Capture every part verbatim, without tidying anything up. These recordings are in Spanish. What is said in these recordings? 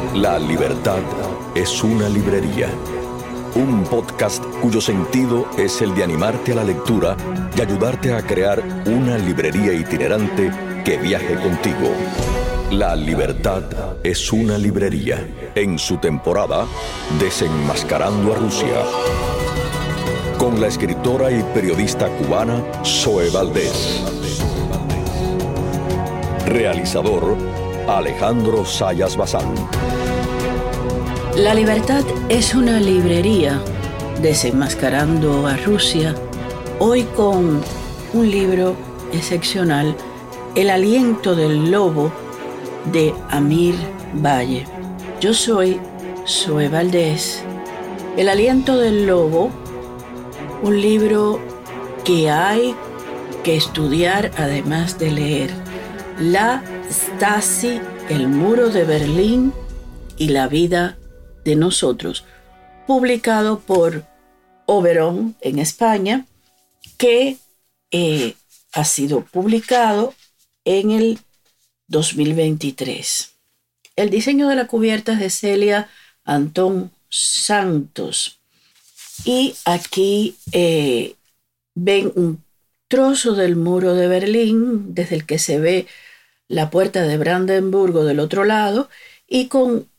La libertad es una librería. Un podcast cuyo sentido es el de animarte a la lectura y ayudarte a crear una librería itinerante que viaje contigo. La libertad es una librería. En su temporada, Desenmascarando a Rusia. Con la escritora y periodista cubana Zoe Valdés. Realizador Alejandro Zayas Bazán. La libertad es una librería, Desenmascarando a Rusia, hoy con un libro excepcional, El aliento del lobo, de Amir Valle. Yo soy Zoe Valdés. El aliento del lobo, un libro que hay que estudiar además de leer. La Stasi, el muro de Berlín y la vida de nosotros, publicado por Oberon en España, que eh, ha sido publicado en el dos mil veintitrés. El diseño de la cubierta es de Celia Antón Santos. Y aquí eh, ven un trozo del muro de Berlín, desde el que se ve la puerta de Brandenburgo del otro lado, y con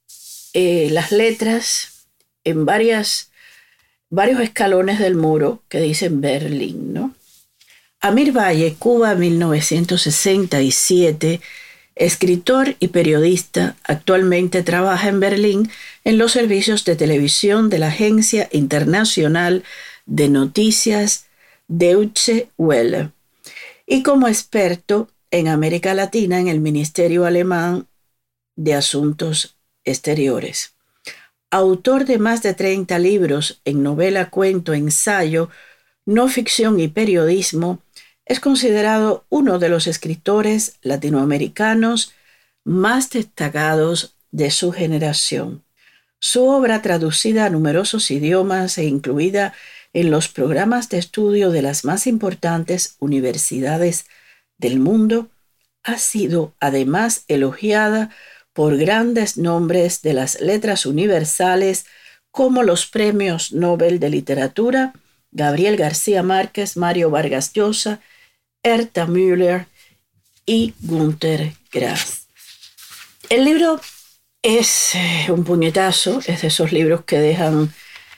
eh, las letras en varias, varios escalones del muro que dicen Berlín, ¿no? Amir Valle, Cuba, mil novecientos sesenta y siete, escritor y periodista, actualmente trabaja en Berlín en los servicios de televisión de la Agencia Internacional de Noticias Deutsche Welle y como experto en América Latina en el Ministerio Alemán de Asuntos Exteriores. Autor de más de treinta libros en novela, cuento, ensayo, no ficción y periodismo, es considerado uno de los escritores latinoamericanos más destacados de su generación. Su obra, traducida a numerosos idiomas e incluida en los programas de estudio de las más importantes universidades del mundo, ha sido además elogiada por grandes nombres de las letras universales como los premios Nobel de Literatura, Gabriel García Márquez, Mario Vargas Llosa, Herta Müller y Günter Grass. El libro es un puñetazo, es de esos libros que dejan,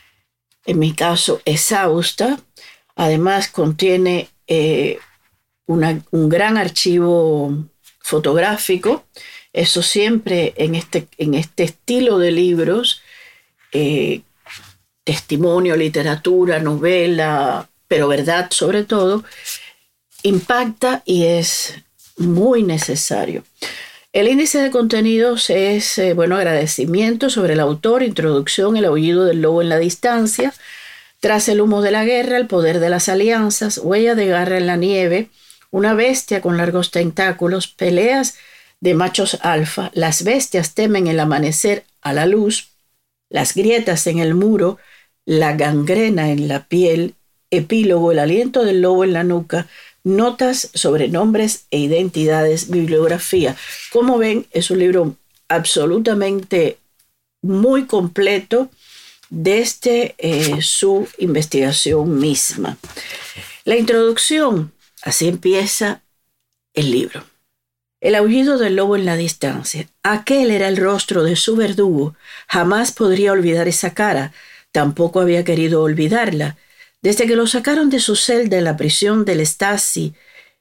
en mi caso, exhausta. Además, contiene eh, una, un gran archivo fotográfico, eso siempre en este, en este estilo de libros, eh, testimonio, literatura, novela, pero verdad sobre todo, impacta y es muy necesario. El índice de contenidos es, eh, bueno, agradecimiento sobre el autor, introducción, el aullido del lobo en la distancia, tras el humo de la guerra, el poder de las alianzas, huella de garra en la nieve, una bestia con largos tentáculos, peleas de machos alfa, las bestias temen el amanecer a la luz, las grietas en el muro, la gangrena en la piel, epílogo, el aliento del lobo en la nuca, notas sobre nombres e identidades, bibliografía. Como ven, es un libro absolutamente muy completo desde eh, su investigación misma. La introducción, así empieza el libro. El aullido del lobo en la distancia. Aquel era el rostro de su verdugo. Jamás podría olvidar esa cara. Tampoco había querido olvidarla. Desde que lo sacaron de su celda en la prisión del Stasi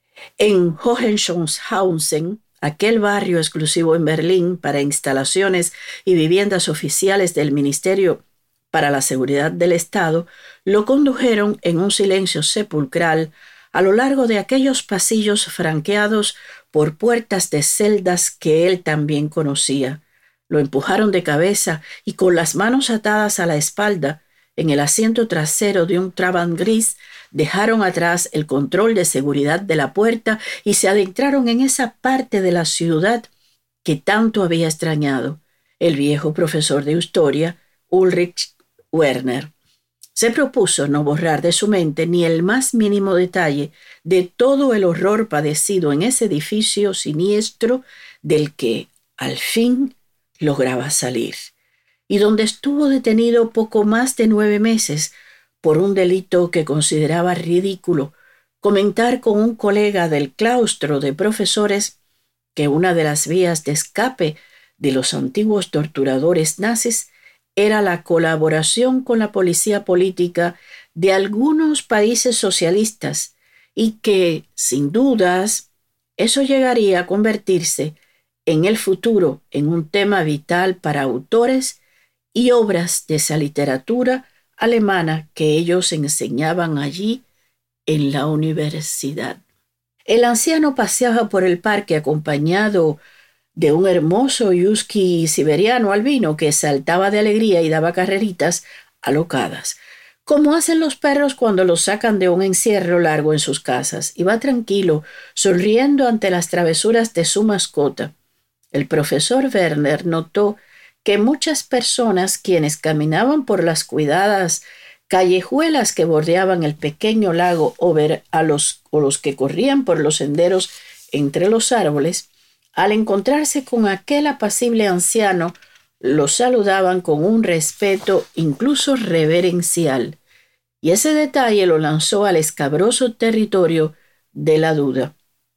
en Hohenschönhausen, aquel barrio exclusivo en Berlín para instalaciones y viviendas oficiales del Ministerio para la Seguridad del Estado, lo condujeron en un silencio sepulcral a lo largo de aquellos pasillos franqueados por puertas de celdas que él también conocía. Lo empujaron de cabeza y con las manos atadas a la espalda, en el asiento trasero de un Trabant gris, dejaron atrás el control de seguridad de la puerta y se adentraron en esa parte de la ciudad que tanto había extrañado. El viejo profesor de historia, Ulrich Werner, se propuso no borrar de su mente ni el más mínimo detalle de todo el horror padecido en ese edificio siniestro del que, al fin, lograba salir, y donde estuvo detenido poco más de nueve meses por un delito que consideraba ridículo: comentar con un colega del claustro de profesores que una de las vías de escape de los antiguos torturadores nazis era la colaboración con la policía política de algunos países socialistas, y que, sin dudas, eso llegaría a convertirse en el futuro en un tema vital para autores y obras de esa literatura alemana que ellos enseñaban allí en la universidad. El anciano paseaba por el parque acompañado de un hermoso husky siberiano albino que saltaba de alegría y daba carreritas alocadas, como hacen los perros cuando los sacan de un encierro largo en sus casas. Iba tranquilo, sonriendo ante las travesuras de su mascota. El profesor Werner notó que muchas personas, quienes caminaban por las cuidadas callejuelas que bordeaban el pequeño lago o, ver a los, o los que corrían por los senderos entre los árboles, al encontrarse con aquel apacible anciano, lo saludaban con un respeto incluso reverencial, y ese detalle lo lanzó al escabroso territorio de la duda.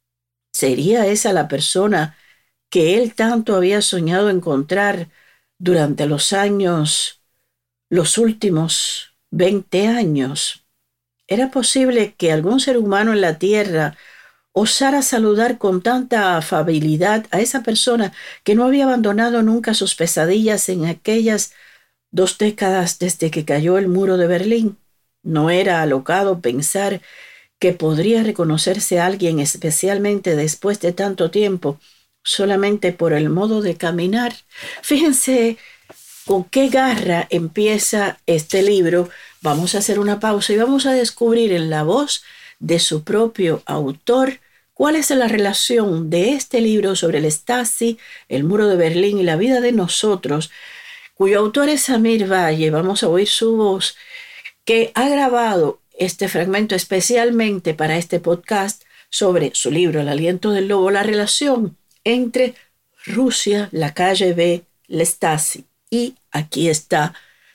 ¿Sería esa la persona que él tanto había soñado encontrar durante los años, los últimos veinte años? ¿Era posible que algún ser humano en la tierra osara saludar con tanta afabilidad a esa persona que no había abandonado nunca sus pesadillas en aquellas dos décadas desde que cayó el muro de Berlín? ¿No era alocado pensar que podría reconocerse a alguien, especialmente después de tanto tiempo, solamente por el modo de caminar? Fíjense con qué garra empieza este libro. Vamos a hacer una pausa y vamos a descubrir en la voz de su propio autor cuál es la relación de este libro sobre el Stasi, el muro de Berlín y la vida de nosotros, cuyo autor es Amir Valle. Vamos a oír su voz, que ha grabado este fragmento especialmente para este podcast sobre su libro El aliento del lobo, la relación entre Rusia, la K G B, el Stasi. Y aquí está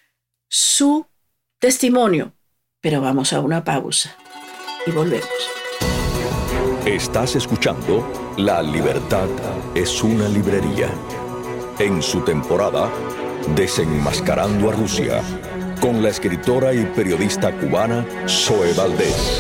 su testimonio. Pero vamos a una pausa y volvemos. Estás escuchando La Libertad es una librería, en su temporada Desenmascarando a Rusia, con la escritora y periodista cubana Zoe Valdés.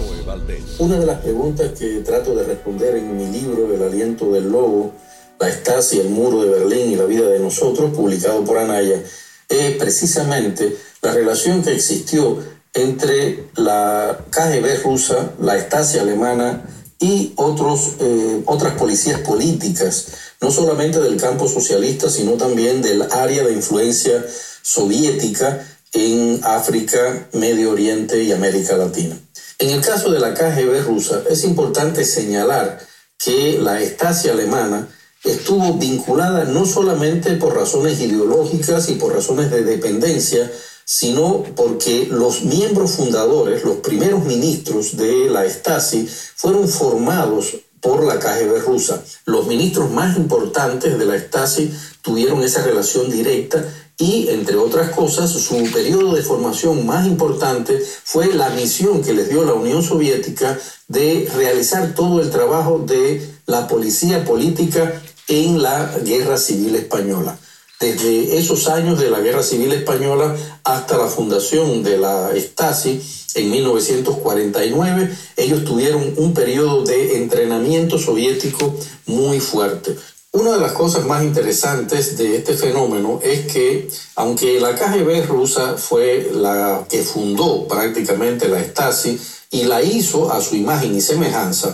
Una de las preguntas que trato de responder en mi libro El aliento del lobo, la Stasi, el muro de Berlín y la vida de nosotros, publicado por Anaya, es precisamente la relación que existió entre la K G B rusa, la Stasi alemana y otros, eh, otras policías políticas, no solamente del campo socialista, sino también del área de influencia soviética en África, Medio Oriente y América Latina. En el caso de la K G B rusa, es importante señalar que la Stasi alemana estuvo vinculada no solamente por razones ideológicas y por razones de dependencia, sino porque los miembros fundadores, los primeros ministros de la Stasi, fueron formados por la K G B rusa. Los ministros más importantes de la Stasi tuvieron esa relación directa y, entre otras cosas, su periodo de formación más importante fue la misión que les dio la Unión Soviética de realizar todo el trabajo de la policía política en la Guerra Civil Española. Desde esos años de la Guerra Civil Española hasta la fundación de la Stasi en mil novecientos cuarenta y nueve, ellos tuvieron un periodo de entrenamiento soviético muy fuerte. Una de las cosas más interesantes de este fenómeno es que, aunque la K G B rusa fue la que fundó prácticamente la Stasi y la hizo a su imagen y semejanza,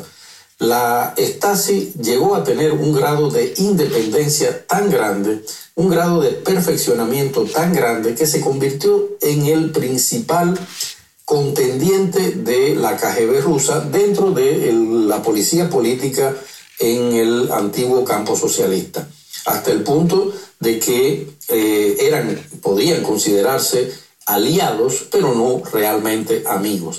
la Stasi llegó a tener un grado de independencia tan grande, un grado de perfeccionamiento tan grande, que se convirtió en el principal contendiente de la K G B rusa dentro de el, la policía política en el antiguo campo socialista, hasta el punto de que eh, eran, podían considerarse aliados, pero no realmente amigos.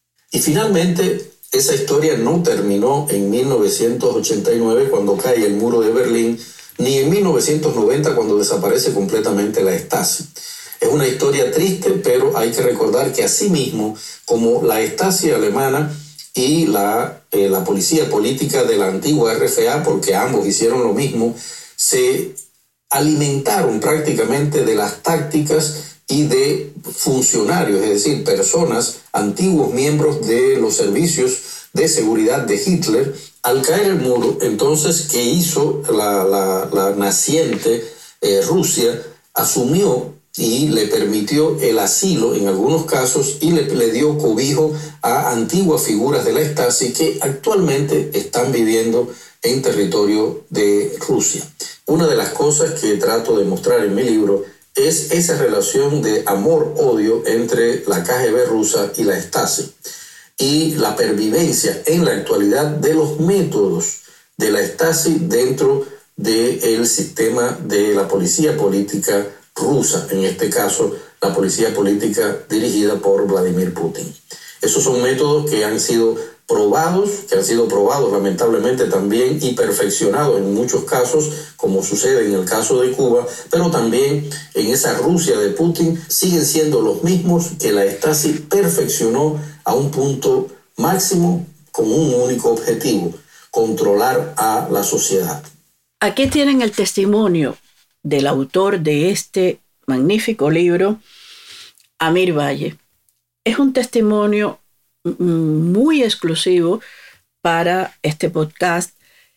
Y finalmente, esa historia no terminó en mil novecientos ochenta y nueve, cuando cae el muro de Berlín, ni en mil novecientos noventa, cuando desaparece completamente la Stasi. Es una historia triste, pero hay que recordar que asimismo, como la Stasi alemana y la, eh, la policía política de la antigua R F A, porque ambos hicieron lo mismo, se alimentaron prácticamente de las tácticas y de funcionarios, es decir, personas, antiguos miembros de los servicios de seguridad de Hitler. Al caer el muro, entonces, ¿qué hizo la, la, la naciente eh, Rusia? Asumió y le permitió el asilo en algunos casos y le, le dio cobijo a antiguas figuras de la Stasi que actualmente están viviendo en territorio de Rusia. Una de las cosas que trato de mostrar en mi libro es esa relación de amor-odio entre la K G B rusa y la Stasi y la pervivencia en la actualidad de los métodos de la Stasi dentro del sistema de la policía política rusa, en este caso la policía política dirigida por Vladimir Putin. Esos son métodos que han sido probados, que han sido probados lamentablemente también y perfeccionados en muchos casos, como sucede en el caso de Cuba, pero también en esa Rusia de Putin siguen siendo los mismos que la Stasi perfeccionó a un punto máximo con un único objetivo: controlar a la sociedad. Aquí tienen el testimonio del autor de este magnífico libro, Amir Valle. Es un testimonio muy exclusivo para este podcast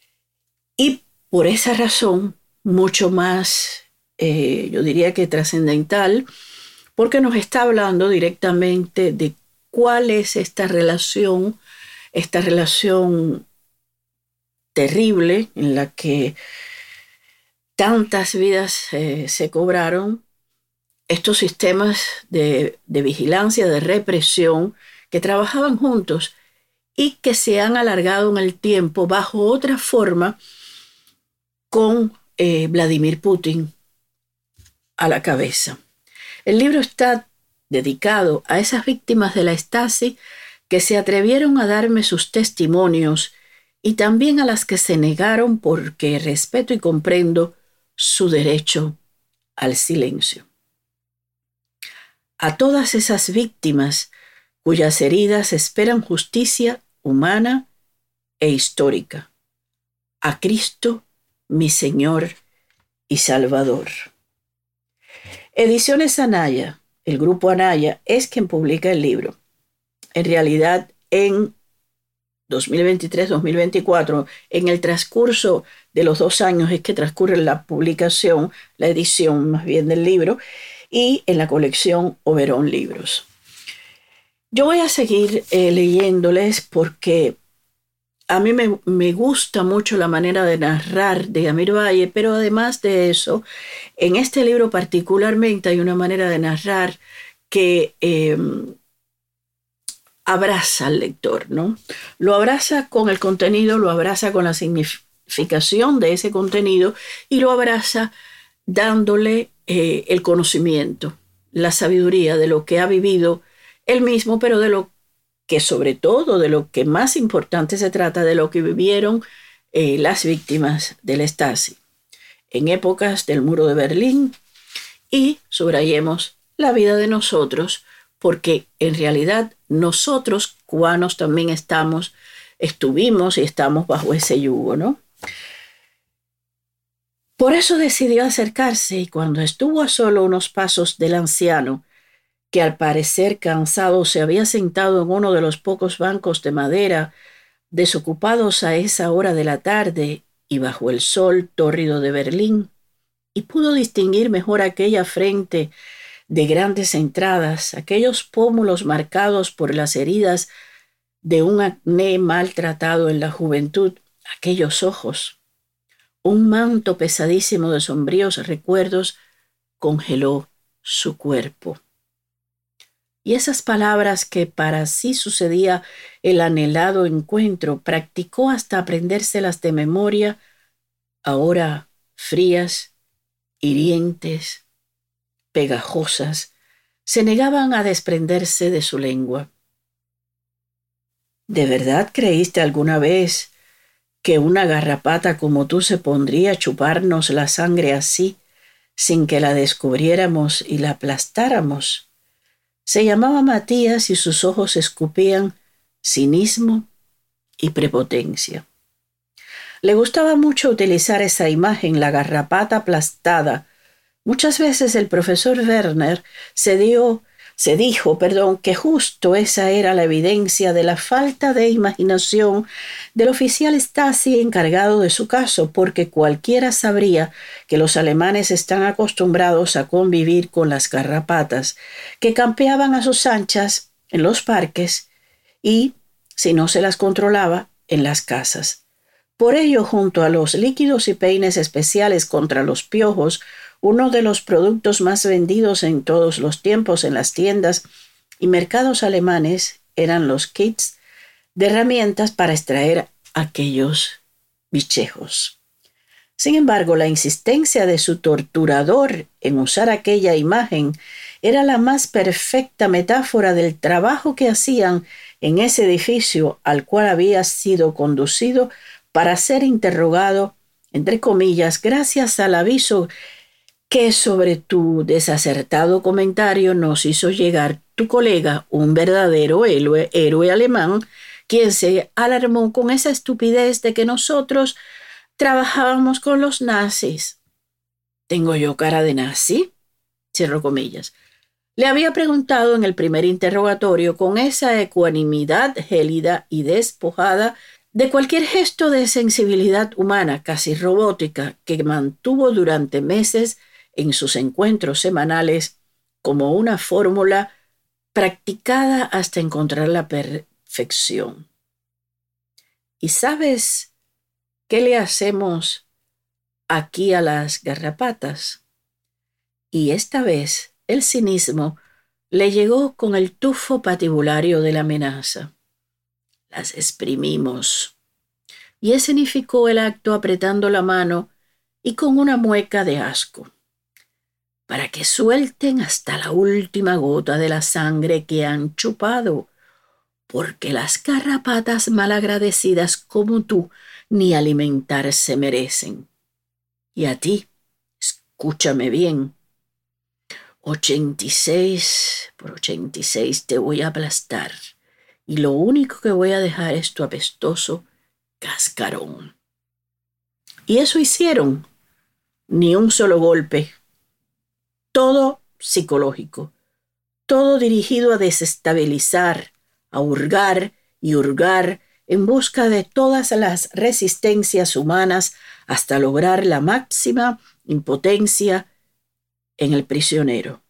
y por esa razón mucho más, eh, yo diría que trascendental, porque nos está hablando directamente de cuál es esta relación, esta relación terrible en la que tantas vidas eh, se cobraron, estos sistemas de, de vigilancia, de represión, que trabajaban juntos y que se han alargado en el tiempo bajo otra forma con eh, Vladimir Putin a la cabeza. El libro está dedicado a esas víctimas de la Stasi que se atrevieron a darme sus testimonios y también a las que se negaron porque respeto y comprendo su derecho al silencio. A todas esas víctimas cuyas heridas esperan justicia humana e histórica. A Cristo, mi Señor y Salvador. Ediciones Anaya, el grupo Anaya, es quien publica el libro. En realidad, en dos mil veintitrés dos mil veinticuatro, en el transcurso de los dos años es que transcurre la publicación, la edición más bien del libro, y en la colección Oberón Libros. Yo voy a seguir eh, leyéndoles porque a mí me, me gusta mucho la manera de narrar de Amir Valle, pero además de eso, en este libro particularmente hay una manera de narrar que eh, abraza al lector, ¿no? Lo abraza con el contenido, lo abraza con la significación de ese contenido y lo abraza dándole eh, el conocimiento, la sabiduría de lo que ha vivido él mismo, pero de lo que sobre todo, de lo que más importante se trata, de lo que vivieron eh, las víctimas del Stasi en épocas del muro de Berlín, y subrayemos la vida de nosotros, porque en realidad nosotros cubanos también estamos, estuvimos y estamos bajo ese yugo, ¿no? Por eso decidió acercarse y cuando estuvo a solo unos pasos del anciano, que al parecer cansado se había sentado en uno de los pocos bancos de madera desocupados a esa hora de la tarde y bajo el sol tórrido de Berlín, y pudo distinguir mejor aquella frente de grandes entradas, aquellos pómulos marcados por las heridas de un acné maltratado en la juventud, aquellos ojos. Un manto pesadísimo de sombríos recuerdos congeló su cuerpo. Y esas palabras que para sí sucedía el anhelado encuentro, practicó hasta aprendérselas de memoria, ahora frías, hirientes, pegajosas, se negaban a desprenderse de su lengua. ¿De verdad creíste alguna vez que una garrapata como tú se pondría a chuparnos la sangre así, sin que la descubriéramos y la aplastáramos? Se llamaba Matías y sus ojos escupían cinismo y prepotencia. Le gustaba mucho utilizar esa imagen, la garrapata aplastada. Muchas veces el profesor Werner se dio, se dijo, perdón, que justo esa era la evidencia de la falta de imaginación del oficial Stasi encargado de su caso, porque cualquiera sabría que los alemanes están acostumbrados a convivir con las garrapatas, que campeaban a sus anchas en los parques y, si no se las controlaba, en las casas. Por ello, junto a los líquidos y peines especiales contra los piojos, uno de los productos más vendidos en todos los tiempos en las tiendas y mercados alemanes eran los kits de herramientas para extraer aquellos bichejos. Sin embargo, la insistencia de su torturador en usar aquella imagen era la más perfecta metáfora del trabajo que hacían en ese edificio al cual había sido conducido para ser interrogado, entre comillas, gracias al aviso que sobre tu desacertado comentario nos hizo llegar tu colega, un verdadero héroe, héroe alemán, quien se alarmó con esa estupidez de que nosotros trabajábamos con los nazis. ¿Tengo yo cara de nazi?, cierro comillas. Le había preguntado en el primer interrogatorio con esa ecuanimidad gélida y despojada de cualquier gesto de sensibilidad humana, casi robótica, que mantuvo durante meses en sus encuentros semanales como una fórmula practicada hasta encontrar la perfección. ¿Y sabes qué le hacemos aquí a las garrapatas? Y esta vez el cinismo le llegó con el tufo patibulario de la amenaza. Las exprimimos. Y escenificó el acto apretando la mano y con una mueca de asco, para que suelten hasta la última gota de la sangre que han chupado, porque las garrapatas malagradecidas como tú ni alimentarse merecen. Y a ti, escúchame bien, ochenta y seis por ochenta y seis te voy a aplastar, y lo único que voy a dejar es tu apestoso cascarón. Y eso hicieron, ni un solo golpe. Todo psicológico, todo dirigido a desestabilizar, a hurgar y hurgar en busca de todas las resistencias humanas hasta lograr la máxima impotencia en el prisionero.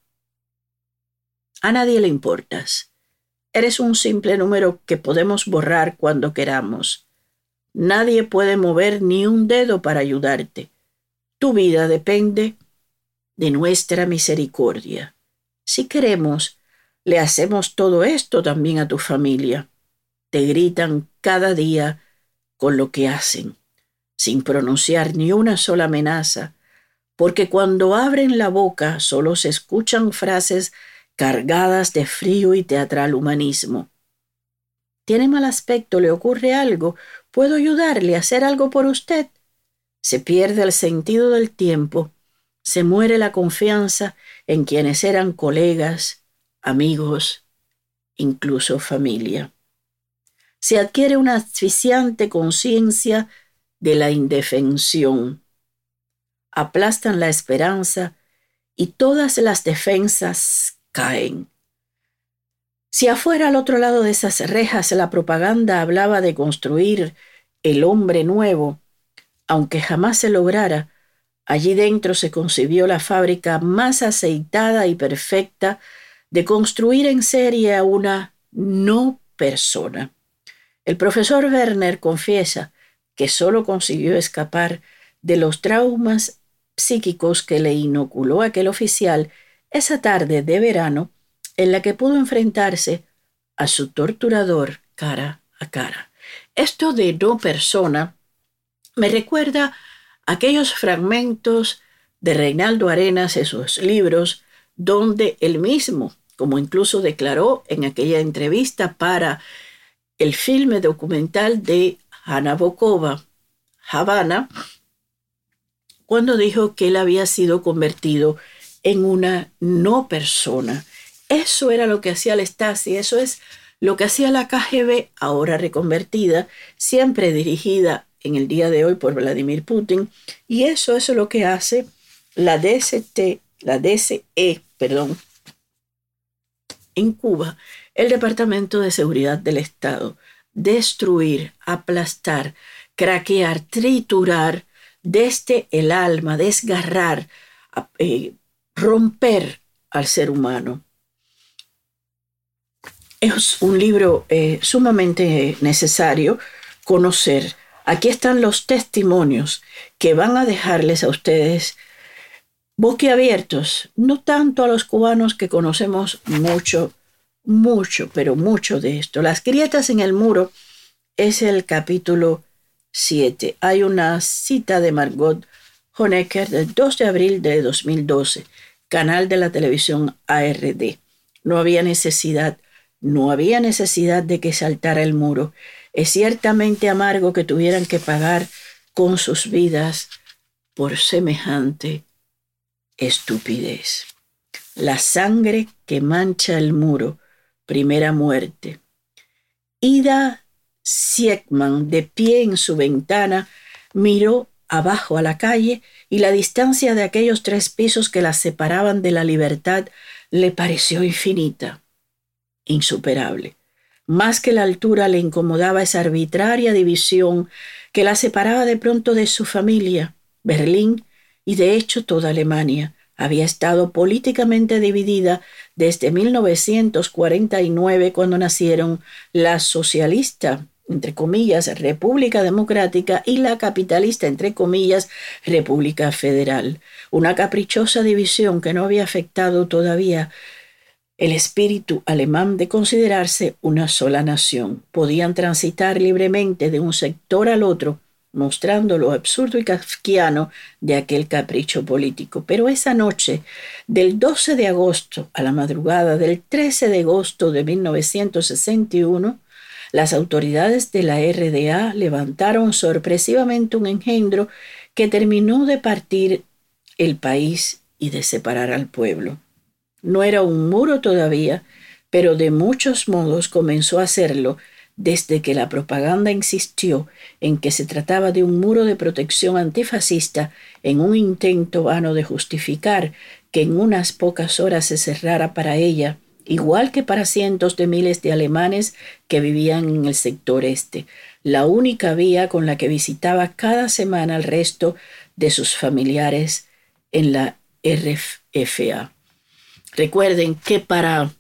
A nadie le importas. Eres un simple número que podemos borrar cuando queramos. Nadie puede mover ni un dedo para ayudarte. Tu vida depende de nuestra misericordia. Si queremos, le hacemos todo esto también a tu familia. Te gritan cada día con lo que hacen, sin pronunciar ni una sola amenaza, porque cuando abren la boca solo se escuchan frases cargadas de frío y teatral humanismo. ¿Tiene mal aspecto? ¿Le ocurre algo? ¿Puedo ayudarle a hacer algo por usted? Se pierde el sentido del tiempo. Se muere la confianza en quienes eran colegas, amigos, incluso familia. Se adquiere una asfixiante conciencia de la indefensión. Aplastan la esperanza y todas las defensas caen. Si afuera al otro lado de esas rejas la propaganda hablaba de construir el hombre nuevo, aunque jamás se lograra, allí dentro se concibió la fábrica más aceitada y perfecta de construir en serie a una no persona. El profesor Werner confiesa que solo consiguió escapar de los traumas psíquicos que le inoculó aquel oficial esa tarde de verano en la que pudo enfrentarse a su torturador cara a cara. Esto de no persona me recuerda a aquellos fragmentos de Reinaldo Arenas en sus libros donde él mismo, como incluso declaró en aquella entrevista para el filme documental de Hanna Bokova, Havana, cuando dijo que él había sido convertido en una no persona. Eso era lo que hacía la Stasi, eso es lo que hacía la K G B, ahora reconvertida, siempre dirigida en el día de hoy por Vladimir Putin, y eso, eso es lo que hace la D S T, la D S E, perdón, en Cuba, el Departamento de Seguridad del Estado. Destruir, aplastar, craquear, triturar desde el alma, desgarrar, eh, romper al ser humano. Es un libro eh, sumamente necesario conocer. Aquí están los testimonios que van a dejarles a ustedes boquiabiertos, no tanto a los cubanos que conocemos mucho, mucho, pero mucho de esto. Las grietas en el muro es el capítulo siete. Hay una cita de Margot Honecker del dos de abril de dos mil doce, canal de la televisión A R D. No había necesidad, no había necesidad de que saltara el muro. Es ciertamente amargo que tuvieran que pagar con sus vidas por semejante estupidez. La sangre que mancha el muro, primera muerte. Ida Siegman, de pie en su ventana, miró abajo a la calle y la distancia de aquellos tres pisos que la separaban de la libertad le pareció infinita, insuperable. Más que la altura le incomodaba esa arbitraria división que la separaba de pronto de su familia. Berlín, y de hecho toda Alemania, había estado políticamente dividida desde mil novecientos cuarenta y nueve, cuando nacieron la socialista, entre comillas, República Democrática, y la capitalista, entre comillas, República Federal. Una caprichosa división que no había afectado todavía el espíritu alemán de considerarse una sola nación. Podían transitar libremente de un sector al otro, mostrando lo absurdo y kafkiano de aquel capricho político. Pero esa noche, del doce de agosto a la madrugada del trece de agosto de mil novecientos sesenta y uno, las autoridades de la R D A levantaron sorpresivamente un engendro que terminó de partir el país y de separar al pueblo. No era un muro todavía, pero de muchos modos comenzó a serlo desde que la propaganda insistió en que se trataba de un muro de protección antifascista, en un intento vano de justificar que en unas pocas horas se cerrara para ella, igual que para cientos de miles de alemanes que vivían en el sector este, la única vía con la que visitaba cada semana al resto de sus familiares en la R F A. Recuerden que para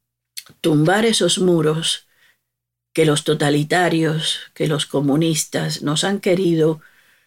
tumbar esos muros que los totalitarios, que los comunistas nos han querido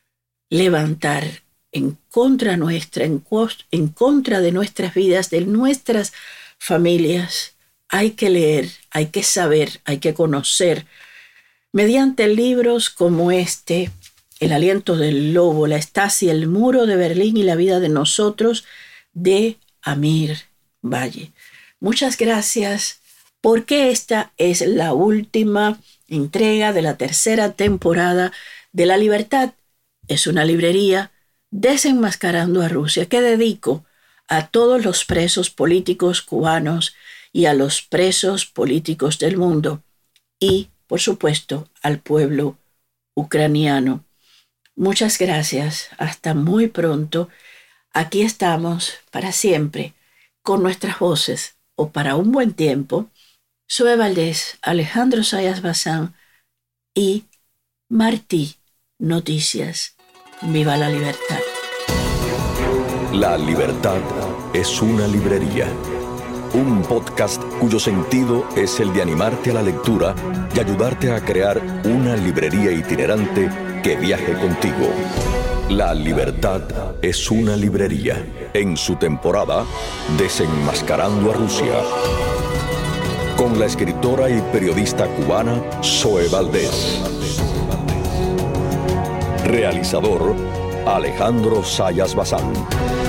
levantar en contra nuestra, en, en contra de nuestras vidas, de nuestras familias, hay que leer, hay que saber, hay que conocer, mediante libros como este, El aliento del lobo, La Stasi, El muro de Berlín y la vida de nosotros, de Amir Valle. Muchas gracias, porque esta es la última entrega de la tercera temporada de La Libertad. Es una librería desenmascarando a Rusia que dedico a todos los presos políticos cubanos y a los presos políticos del mundo y, por supuesto, al pueblo ucraniano. Muchas gracias. Hasta muy pronto. Aquí estamos para siempre con nuestras voces, o para un buen tiempo. Zoe Valdés, Alejandro Sayas Bazán y Martí Noticias. ¡Viva la libertad! La Libertad es una librería. Un podcast cuyo sentido es el de animarte a la lectura y ayudarte a crear una librería itinerante que viaje contigo. La Libertad es una librería. En su temporada, Desenmascarando a Rusia. Con la escritora y periodista cubana Zoe Valdés. Realizador Alejandro Sayas Bazán.